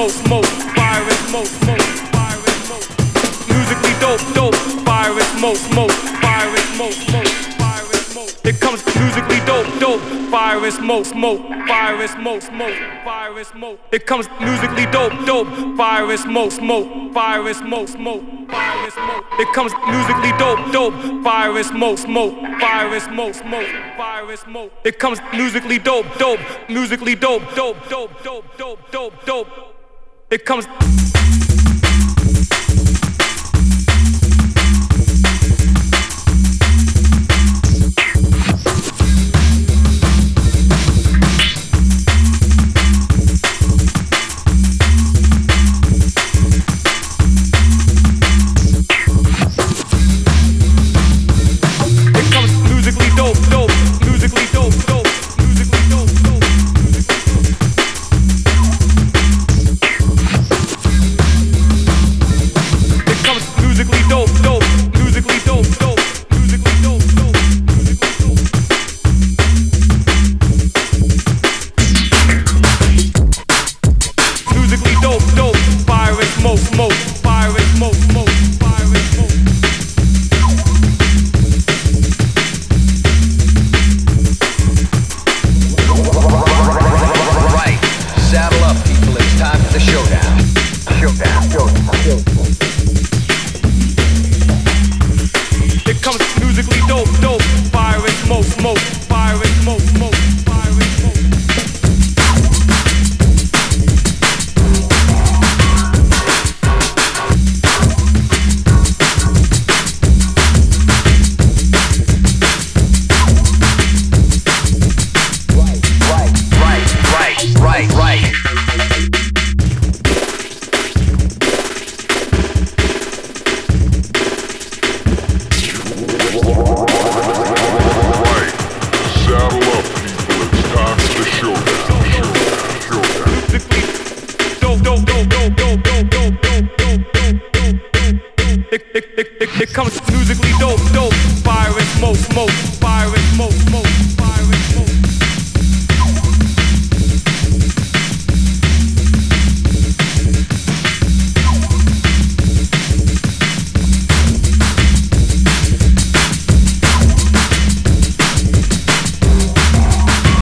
smoke, smoke, fire and smoke, smoke, fire and smoke. Musically dope, dope, fire and smoke, smoke, fire and smoke, smoke, fire and smoke. It comes musically dope, dope, fire and smoke, smoke, fire and smoke, smoke, fire and smoke. It comes musically dope, dope, fire and smoke, smoke, fire and smoke, smoke, fire and smoke. It comes musically dope, dope, fire and smoke, smoke, fire and smoke, smoke, fire and smoke. It comes musically dope, dope, musically dope, dope, dope, dope, dope, dope, dope. It comes. It comes musically dope, dope, fire and smoke, smoke, fire and smoke, smoke.